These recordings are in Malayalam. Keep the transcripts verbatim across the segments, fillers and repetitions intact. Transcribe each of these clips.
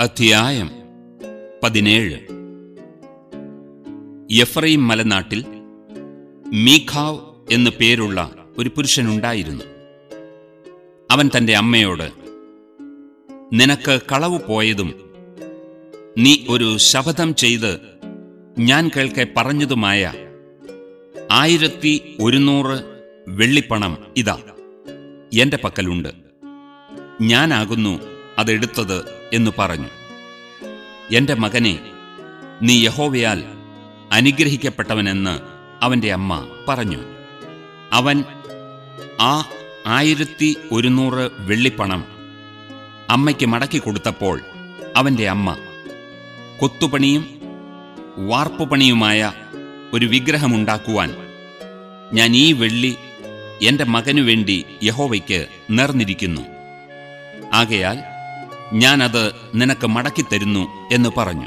അധ്യായം പതിനേഴ്. എഫ്രയീം മലനാട്ടിൽ മീഖാവ് എന്നു പേരുള്ള ഒരു പുരുഷനുണ്ടായിരുന്നു. അവൻ തന്റെ അമ്മയോട്, നിനക്ക് കളവ് പോയതും നീ ഒരു ശപഥം ചെയ്ത് ഞാൻ കേൾക്കെ പറഞ്ഞതുമായ ആയിരത്തി ഒരുന്നൂറ് വെള്ളിപ്പണം ഇതാ എന്റെ പക്കലുണ്ട്. ഞാനാകുന്നു അതെടുത്തത് എന്നു പറഞ്ഞു. എന്റെ മകനെ, നീ യഹോവയാൽ അനുഗ്രഹിക്കപ്പെട്ടവനെന്ന് അവന്റെ അമ്മ പറഞ്ഞു. അവൻ ആ ആയിരത്തി ഒരുന്നൂറ് വെള്ളിപ്പണം അമ്മയ്ക്ക് മടക്കി കൊടുത്തപ്പോൾ അവന്റെ അമ്മ കൊത്തുപണിയും വാർപ്പുപണിയുമായ ഒരു വിഗ്രഹമുണ്ടാക്കുവാൻ ഞാൻ ഈ വെള്ളി എന്റെ മകനു വേണ്ടി യഹോവയ്ക്ക് നേർന്നിരിക്കുന്നു. ആകയാൽ ഞാനത് നിനക്ക് മടക്കിത്തരുന്നു എന്ന് പറഞ്ഞു.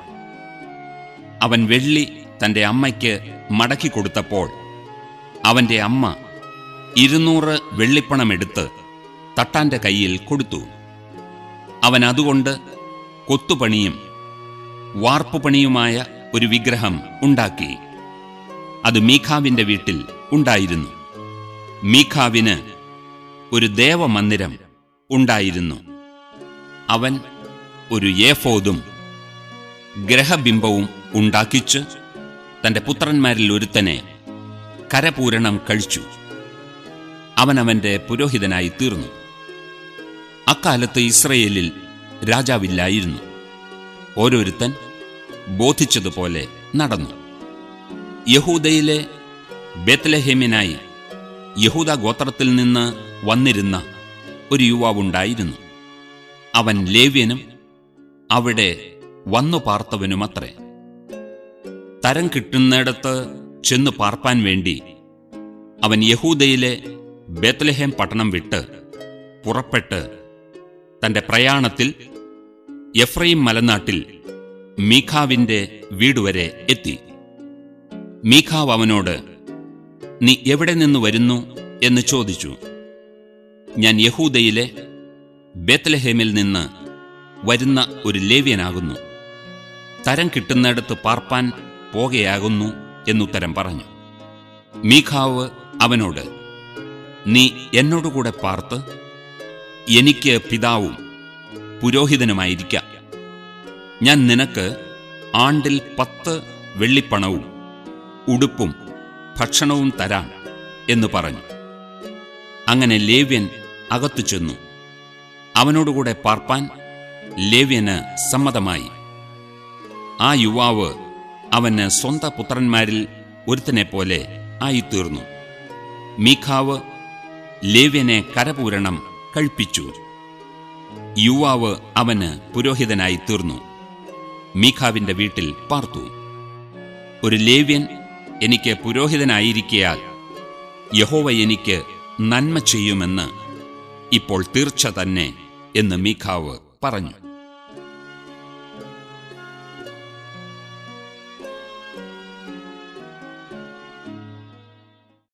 അവൻ വെള്ളി തന്റെ അമ്മയ്ക്ക് മടക്കി കൊടുത്തപ്പോൾ അവന്റെ അമ്മ ഇരുന്നൂറ് വെള്ളിപ്പണമെടുത്ത് തട്ടാന്റെ കയ്യിൽ കൊടുത്തു. അവൻ അതുകൊണ്ട് കൊത്തുപണിയും വാർപ്പുപണിയുമായ ഒരു വിഗ്രഹം ഉണ്ടാക്കി. അത് മീഖാവിന്റെ വീട്ടിൽ ഉണ്ടായിരുന്നു. മീഖാവിന് ഒരു ദേവമന്ദിരം ഉണ്ടായിരുന്നു. അവൻ ഒരു ഏഫോദും ഗ്രഹബിംബവും ഉണ്ടാക്കിച്ച് തന്റെ പുത്രന്മാരിൽ ഒരുത്തനെ കരപൂരണം കഴിച്ചു. അവനവന്റെ പുരോഹിതനായി തീർന്നു. അക്കാലത്ത് ഇസ്രയേലിൽ രാജാവില്ലായിരുന്നു. ഓരോരുത്തൻ ബോധിച്ചതുപോലെ നടന്നു. യഹൂദയിലെ ബേത്ലഹേമിനായി യഹൂദ ഗോത്രത്തിൽ നിന്ന് വന്നിരുന്ന ഒരു യുവാവുണ്ടായിരുന്നു. അവൻ ലേവ്യനും അവിടെ വന്നു പാർത്തവനുമത്രേ. തരം കിട്ടുന്നിടത്ത് ചെന്നു പാർപ്പാൻ വേണ്ടി അവൻ യഹൂദയിലെ ബേത്ലഹേം പട്ടണം വിട്ട് പുറപ്പെട്ട് തന്റെ പ്രയാണത്തിൽ എഫ്രയീം മലനാട്ടിൽ മീഖാവിന്റെ വീടുവരെ എത്തി. മീഖാവ് അവനോട്, നീ എവിടെ നിന്ന് വരുന്നു എന്ന് ചോദിച്ചു. ഞാൻ യഹൂദയിലെ ബേത്ലഹേമിൽ നിന്ന് വരുന്ന ഒരു ലേവ്യനാകുന്നു. തരം കിട്ടുന്നിടത്ത് പാർപ്പാൻ പോകയാകുന്നു എന്നുത്തരം പറഞ്ഞു. മീഖാവ് അവനോട്, നീ എന്നോടുകൂടെ പാർത്ത് എനിക്ക് പിതാവും പുരോഹിതനുമായിരിക്കാം. ഞാൻ നിനക്ക് ആണ്ടിൽ പത്ത് വെള്ളിപ്പണവും ഉടുപ്പും ഭക്ഷണവും തരാം എന്നു പറഞ്ഞു. അങ്ങനെ ലേവ്യൻ അകത്തു ചെന്നു. അവനോടുകൂടെ പാർപ്പാൻ ലേവ്യന് സമ്മതമായി. ആ യുവാവ് അവന് സ്വന്തം പുത്രന്മാരിൽ ഒരുത്തനെ പോലെ ആയിത്തീർന്നു. മീഖാവ് ലേവ്യനെ കരപൂരണം കഴിപ്പിച്ചു. യുവാവ് അവന് പുരോഹിതനായി തീർന്നു. മീഖാവിന്റെ വീട്ടിൽ പാർത്തു. ഒരു ലേവ്യൻ എനിക്ക് പുരോഹിതനായിരിക്കയാൽ യഹോവ എനിക്ക് നന്മ ചെയ്യുമെന്ന് ഇപ്പോൾ തീർച്ച തന്നെ എന്ന് മീഖാവ് പറഞ്ഞു.